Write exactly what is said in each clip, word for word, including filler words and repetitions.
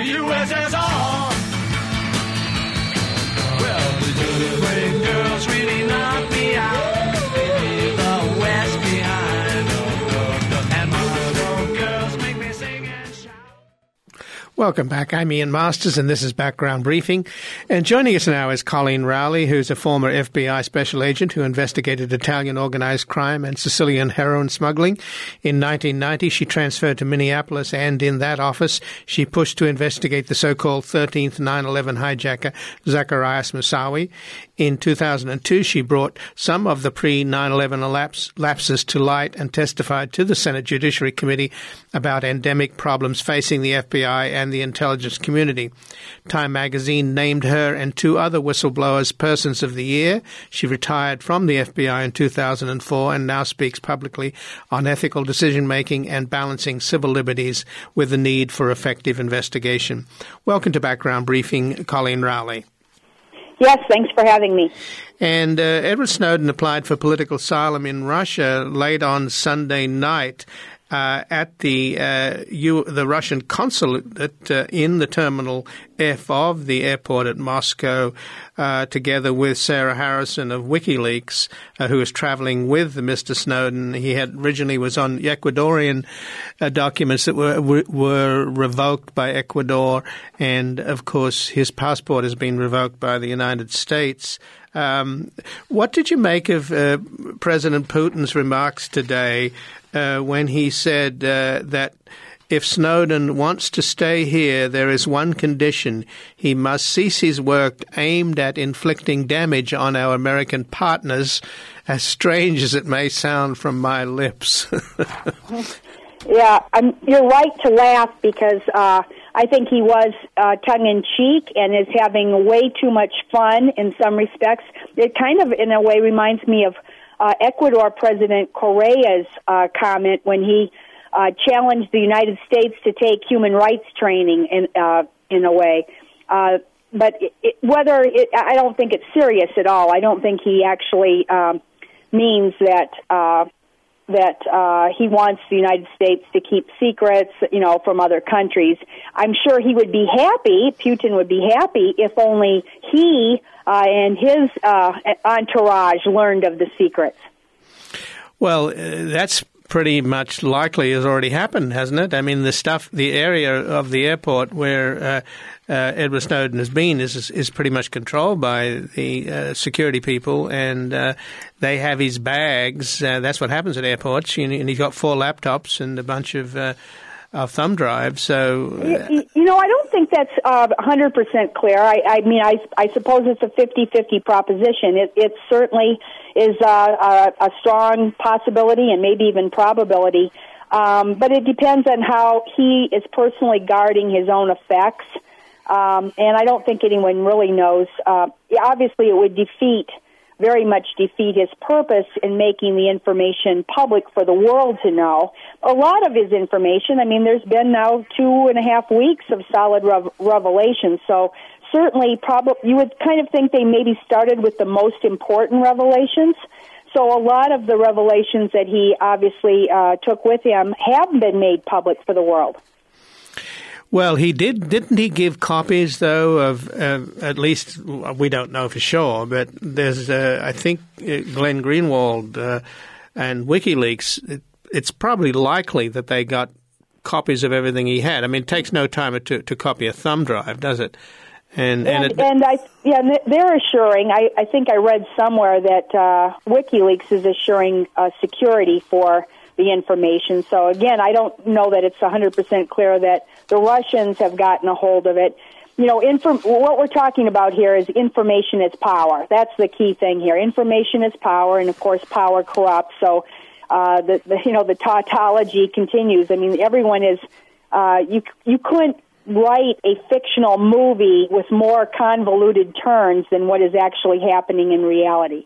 U S S R. Well, the dirty brain girls really knock me out. Leave the West behind. And Moscow girls make me sing and shout. Welcome back. I'm Ian Masters, and this is Background Briefing. And joining us now is Colleen Rowley, who's a former F B I special agent who investigated Italian organized crime and Sicilian heroin smuggling. In nineteen ninety, she transferred to Minneapolis, and in that office, she pushed to investigate the so-called thirteenth nine eleven hijacker, Zacarias Moussaoui. In two thousand two, she brought some of the pre nine eleven laps, lapses to light and testified to the Senate Judiciary Committee about endemic problems facing the F B I and the intelligence community. Time magazine named her and two other whistleblowers Persons of the Year. She retired from the F B I in two thousand four and now speaks publicly on ethical decision-making and balancing civil liberties with the need for effective investigation. Welcome to Background Briefing, Colleen Rowley. Yes, thanks for having me. And uh, Edward Snowden applied for political asylum in Russia late on Sunday night uh, at the uh, U- the Russian consulate uh, in the Terminal F of the airport at Moscow, uh, together with Sarah Harrison of WikiLeaks, uh, who was traveling with Mister Snowden. He had originally was on Ecuadorian uh, documents that were were revoked by Ecuador, and of course his passport has been revoked by the United States. Um, what did you make of uh, President Putin's remarks today uh, when he said uh, that if Snowden wants to stay here, there is one condition. He must cease his work aimed at inflicting damage on our American partners, as strange as it may sound from my lips. Yeah, I'm, you're right to laugh because uh, I think he was uh, tongue-in-cheek and is having way too much fun in some respects. It kind of, in a way, reminds me of uh, Ecuador President Correa's uh, comment when he uh, challenged the United States to take human rights training in, uh, in a way. Uh, but it, it, whether it, I don't think it's serious at all. I don't think he actually um, means that... Uh, that uh, he wants the United States to keep secrets, you know, from other countries. I'm sure he would be happy, Putin would be happy, if only he uh, and his uh, entourage learned of the secrets. Well, uh, that's pretty much likely has already happened, hasn't it? I mean, the stuff, the area of the airport where uh, uh, Edward Snowden has been is is pretty much controlled by the uh, security people, and uh, they have his bags. Uh, that's what happens at airports. You know, and he's got four laptops and a bunch of uh, uh, thumb drives. So, uh, you, you know, I don't think that's uh, one hundred percent clear. I, I mean, I, I suppose it's a fifty-fifty proposition. It, it certainly is uh, a, a strong possibility and maybe even probability. Um, but it depends on how he is personally guarding his own effects. Um, and I don't think anyone really knows. Uh, obviously, it would defeat, very much defeat his purpose in making the information public for the world to know. A lot of his information, I mean, there's been now two and a half weeks of solid rev- revelation. So certainly, probably you would kind of think they maybe started with the most important revelations. So a lot of the revelations that he obviously uh, took with him have been made public for the world. Well, he did, didn't he give copies, though, of uh, at least, we don't know for sure, but there's, uh, I think, uh, Glenn Greenwald uh, and WikiLeaks, it, it's probably likely that they got copies of everything he had. I mean, it takes no time to, to copy a thumb drive, does it? And and, and, it, and I, yeah, they're assuring, I, I think I read somewhere that uh, WikiLeaks is assuring uh, security for the information. So again, I don't know that it's one hundred percent clear that the Russians have gotten a hold of it. You know, inform- what we're talking about here is information is power. That's the key thing here. Information is power, and of course, power corrupts. So, uh, the, the you know the tautology continues. I mean, everyone is. Uh, you you couldn't write a fictional movie with more convoluted turns than what is actually happening in reality.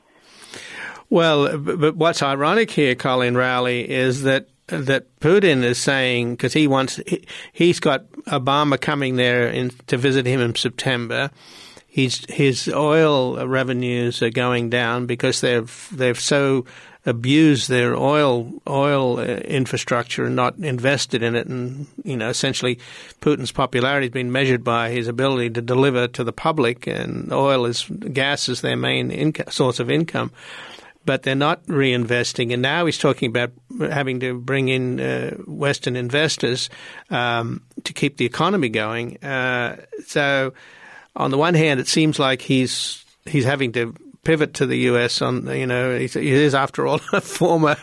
Well, but what's ironic here, Colleen Rowley, is that that Putin is saying, because he wants, he, he's got Obama coming there in, to visit him in September. He's, his oil revenues are going down because they've they've so abused their oil oil uh, infrastructure and not invested in it. And, you know, essentially Putin's popularity has been measured by his ability to deliver to the public, and oil is, gas is their main inco- source of income. But they're not reinvesting. And now he's talking about having to bring in uh, Western investors um, to keep the economy going. Uh, so on the one hand, it seems like he's he's having to pivot to the U S on, you know, he is, after all, a former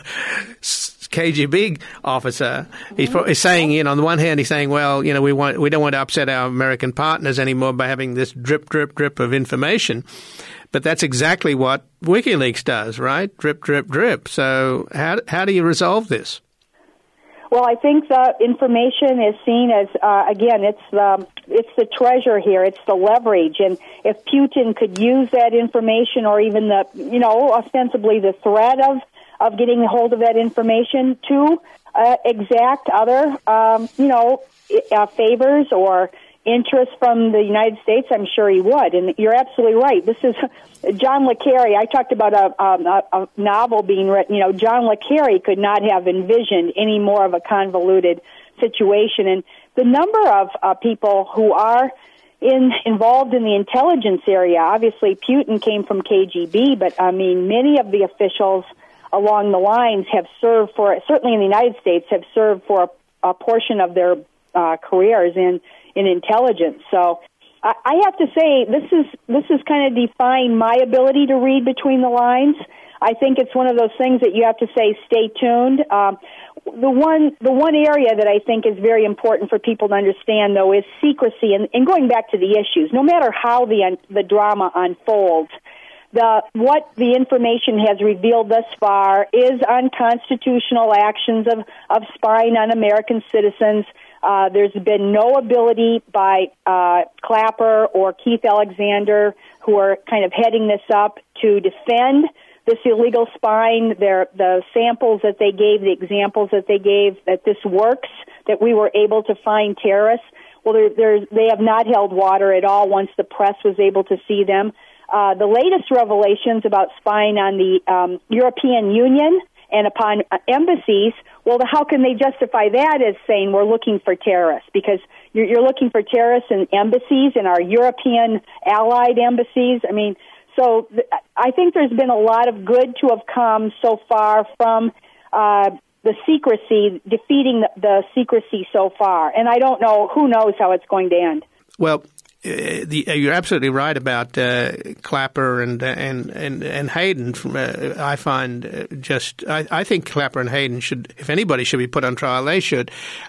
K G B officer. He's, pro- he's saying, you know, on the one hand, he's saying, well, you know, we want we don't want to upset our American partners anymore by having this drip, drip, drip of information. But that's exactly what WikiLeaks does, right? Drip, drip, drip. So how how do you resolve this? Well, I think the information is seen as, uh, again, it's the, it's the treasure here. It's the leverage. And if Putin could use that information, or even the, you know, ostensibly the threat of, of getting a hold of that information to uh, exact other, um, you know, uh, favors or interest from the United States, I'm sure he would. And you're absolutely right. This is John le Carre. I talked about a, um, a, a novel being written. You know, John le Carre could not have envisioned any more of a convoluted situation. And the number of uh, people who are in involved in the intelligence area, obviously Putin came from K G B, but I mean, many of the officials along the lines have served for, certainly in the United States, have served for a, a portion of their uh, careers in in intelligence. So I, I have to say this is this is kind of defying my ability to read between the lines. I think it's one of those things that you have to say, stay tuned. Um, the one the one area that I think is very important for people to understand, though, is secrecy. And, and going back to the issues, no matter how the the drama unfolds, the what the information has revealed thus far is unconstitutional actions of, of spying on American citizens. Uh, there's been no ability by uh, Clapper or Keith Alexander, who are kind of heading this up, to defend this illegal spying. Their, the samples that they gave, the examples that they gave, that this works, that we were able to find terrorists. Well, they're, they're, they have not held water at all once the press was able to see them. Uh, the latest revelations about spying on the um, European Union and upon uh, embassies, well, how can they justify that as saying we're looking for terrorists? Because you're, you're looking for terrorists in embassies, in our European allied embassies. I mean, so th- I think there's been a lot of good to have come so far from uh, the secrecy, defeating the, the secrecy so far. And I don't know, who knows how it's going to end. Well, Uh, the, uh, you're absolutely right about uh, Clapper and and and, and Hayden. Uh, I find uh, just I, I think Clapper and Hayden should, if anybody should be put on trial, they should.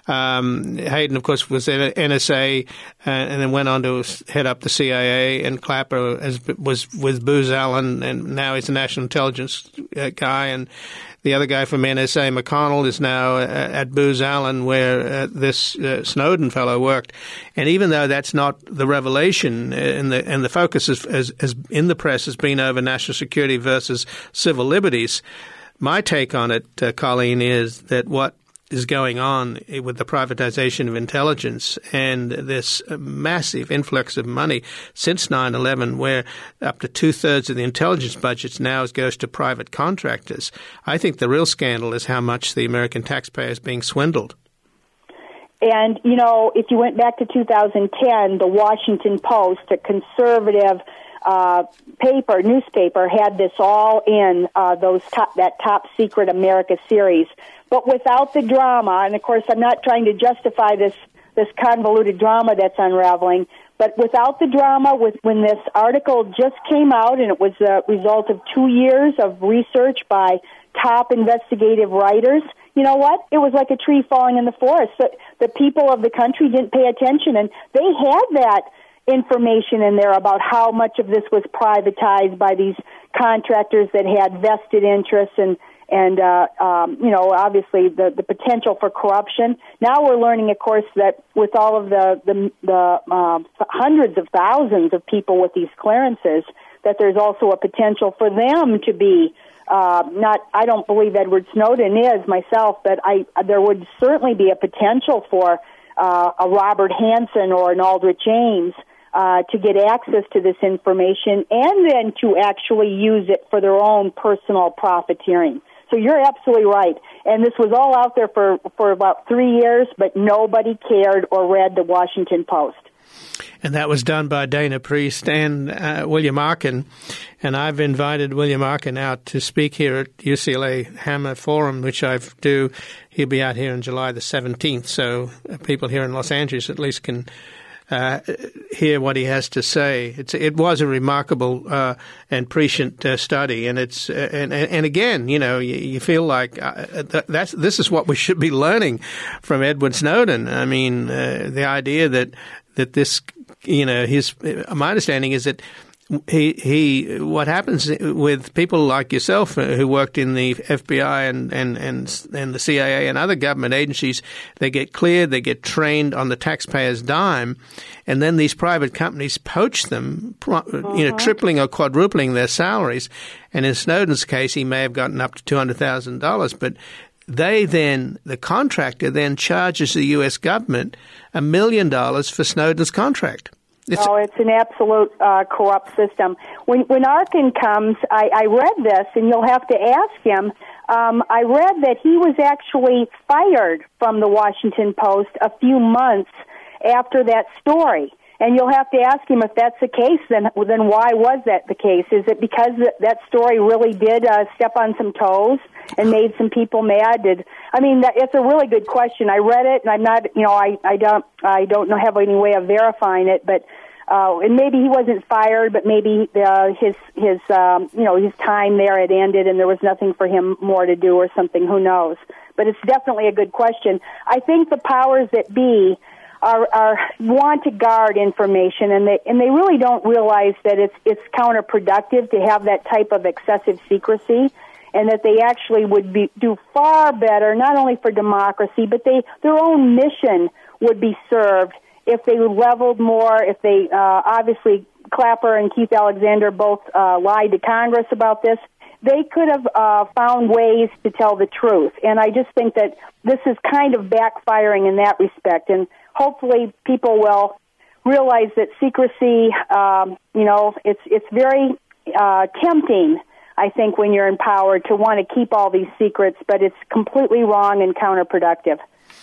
Um, Hayden, of course, was at N S A uh, and then went on to head up the C I A, and Clapper as, was with Booz Allen, and now he's a national intelligence uh, guy. And the other guy from N S A, McConnell, is now uh, at Booz Allen, where uh, this uh, Snowden fellow worked. And even though that's not the revelation, and the and the focus is, is, is in the press has been over national security versus civil liberties, my take on it, uh, Colleen, is that what is going on with the privatization of intelligence and this massive influx of money since nine eleven, where up to two-thirds of the intelligence budgets now goes to private contractors. I think the real scandal is how much the American taxpayer is being swindled. And, you know, if you went back to two thousand ten, the Washington Post, a conservative uh, paper, newspaper, had this all in uh, those top, that Top Secret America series. But without the drama, and of course I'm not trying to justify this, this convoluted drama that's unraveling, but without the drama, with, when this article just came out, and it was a result of two years of research by top investigative writers, you know what? It was like a tree falling in the forest. The, the people of the country didn't pay attention, and they had that information in there about how much of this was privatized by these contractors that had vested interests and and, uh, um, you know, obviously the, the potential for corruption. Now we're learning, of course, that with all of the, the, the uh, hundreds of thousands of people with these clearances, that there's also a potential for them to be uh, not, I don't believe Edward Snowden is myself, but I there would certainly be a potential for uh, a Robert Hansen or an Aldrich James Uh, to get access to this information and then to actually use it for their own personal profiteering. So you're absolutely right. And this was all out there for, for about three years, but nobody cared or read the Washington Post. And that was done by Dana Priest and uh, William Arkin. And I've invited William Arkin out to speak here at U C L A Hammer Forum, which I do. He'll be out here on July the seventeenth. So people here in Los Angeles at least can uh, hear what he has to say. It's, it was a remarkable uh, and prescient uh, study. And it's uh, and, and again, you know, you, you feel like uh, that's this is what we should be learning from Edward Snowden. I mean, uh, the idea that that this, you know, his, my understanding is that he, he, what happens with people like yourself who worked in the F B I and, and, and, and the C I A and other government agencies, they get cleared, they get trained on the taxpayer's dime, and then these private companies poach them, uh-huh. you know, tripling or quadrupling their salaries. And in Snowden's case, he may have gotten up to two hundred thousand dollars, but they then, the contractor then charges the U S government a million dollars for Snowden's contract. It's oh, it's an absolute uh, corrupt system. When when Arkin comes, I, I read this, and you'll have to ask him. Um, I read that he was actually fired from the Washington Post a few months after that story. And you'll have to ask him if that's the case, then then why was that the case? Is it because that story really did uh, step on some toes and made some people mad? Did I mean, that, it's a really good question. I read it, and I'm not, you know, I, I don't I don't know have any way of verifying it, but uh, and maybe he wasn't fired, but maybe uh, his his um, you know his time there had ended, and there was nothing for him more to do or something. Who knows? But it's definitely a good question. I think the powers that be Are, are want to guard information, and they and they really don't realize that it's it's counterproductive to have that type of excessive secrecy, and that they actually would be do far better, not only for democracy, but they their own mission would be served if they leveled more. If they uh, obviously Clapper and Keith Alexander both uh, lied to Congress about this. They could have uh, found ways to tell the truth, and I just think that this is kind of backfiring in that respect. And hopefully, people will realize that secrecy, um, you know, it's it's very uh, tempting, I think, when you're in power to want to keep all these secrets, but it's completely wrong and counterproductive.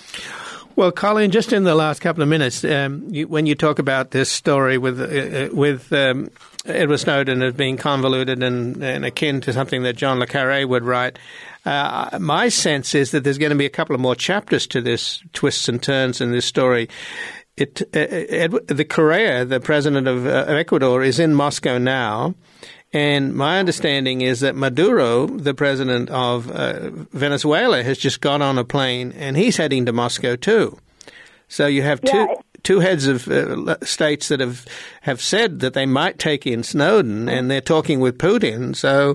Well, Colleen, just in the last couple of minutes, um, you, when you talk about this story with uh, with um, Edward Snowden as being convoluted and, and akin to something that John le Carré would write, uh, my sense is that there's going to be a couple of more chapters to this, twists and turns in this story. It, uh, Edward, the Correa, the president of uh, Ecuador, is in Moscow now. And my understanding is that Maduro, the president of uh, Venezuela, has just got on a plane, and he's heading to Moscow too. So you have two yeah. two heads of uh, states that have have said that they might take in Snowden, and they're talking with Putin. So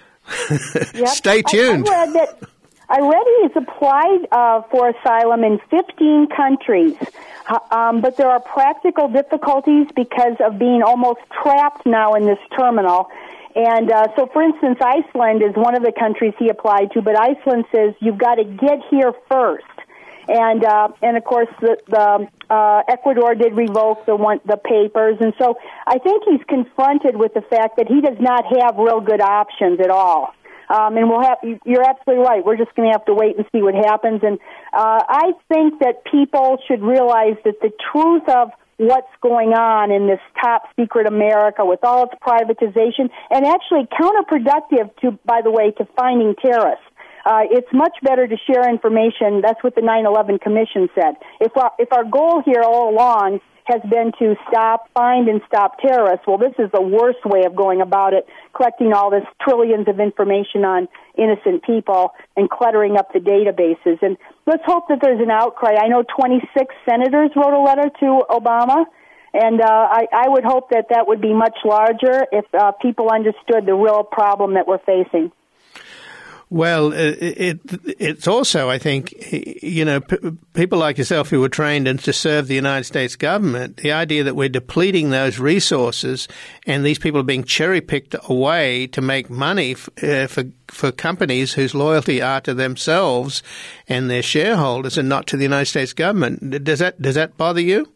yep. stay tuned. I, I read that. I read he's applied uh, for asylum in fifteen countries, um, but there are practical difficulties because of being almost trapped now in this terminal. And uh, so, for instance, Iceland is one of the countries he applied to, but Iceland says you've got to get here first. And uh, and of course, the, the uh, Ecuador did revoke the one, the papers, and so I think he's confronted with the fact that he does not have real good options at all. Um, and we'll have, you're absolutely right. We're just going to have to wait and see what happens. And uh, I think that people should realize that the truth of what's going on in this top secret America with all its privatization, and actually counterproductive to, by the way, to finding terrorists. Uh, it's much better to share information. That's what the nine eleven Commission said. If our, if our goal here all along has been to stop, find, and stop terrorists, well, this is the worst way of going about it, collecting all this trillions of information on innocent people and cluttering up the databases. And let's hope that there's an outcry. I know twenty-six senators wrote a letter to Obama, and uh, I, I would hope that that would be much larger if uh, people understood the real problem that we're facing. Well, it, it it's also, I think, you know, p- people like yourself who were trained in, to serve the United States government, the idea that we're depleting those resources and these people are being cherry-picked away to make money f- uh, for for companies whose loyalty are to themselves and their shareholders and not to the United States government. Does that does that bother you?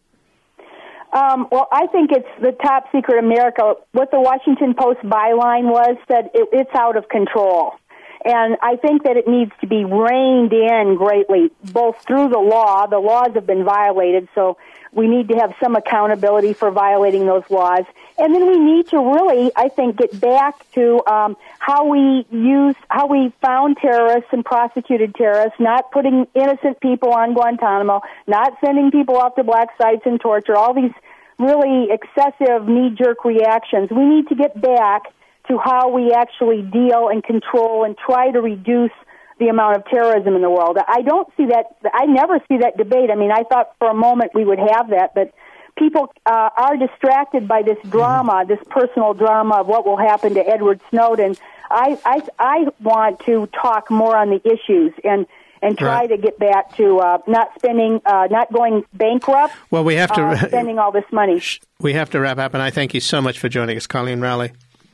Um, well, I think it's the top secret America. What the Washington Post byline was said it, it's out of control. And I think that it needs to be reined in greatly, both through the law. The laws have been violated, so we need to have some accountability for violating those laws. And then we need to really, I think, get back to um, how we use, how we found terrorists and prosecuted terrorists, not putting innocent people on Guantanamo, not sending people off to black sites and torture, all these really excessive knee-jerk reactions. We need to get back to how we actually deal and control and try to reduce the amount of terrorism in the world. I don't see that, I never see that debate. I mean, I thought for a moment we would have that, but people uh, are distracted by this drama, this personal drama of what will happen to Edward Snowden. I, I, I want to talk more on the issues and and try right. to get back to uh, not spending, uh, not going bankrupt. Well, we have to uh, spending all this money. We have to wrap up, and I thank you so much for joining us, Colleen Rowley.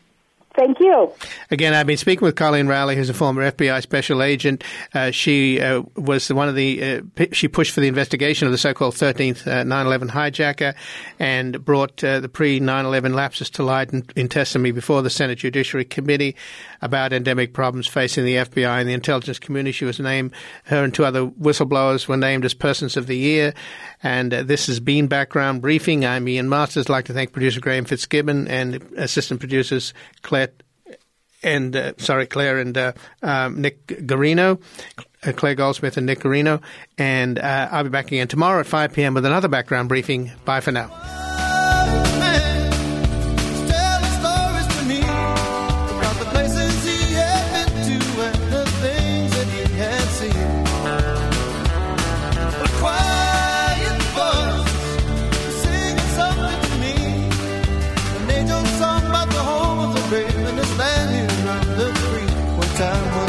Thank you. Again, I've been speaking with Colleen Rowley, who's a former F B I special agent. Uh, she uh, was one of the uh, p- she pushed for the investigation of the so-called thirteenth uh, nine eleven hijacker and brought uh, the pre nine eleven lapses to light in, in testimony before the Senate Judiciary Committee about endemic problems facing the F B I and the intelligence community. She was named, her and two other whistleblowers were named as Persons of the Year. And uh, this has been Background Briefing. I'm Ian Masters. I'd like to thank producer Graham Fitzgibbon and assistant producers Claire and uh, sorry, Claire and uh, um, Nick Garino, uh, Claire Goldsmith and Nick Garino. And uh, I'll be back again tomorrow at five p.m. with another Background Briefing. Bye for now. Time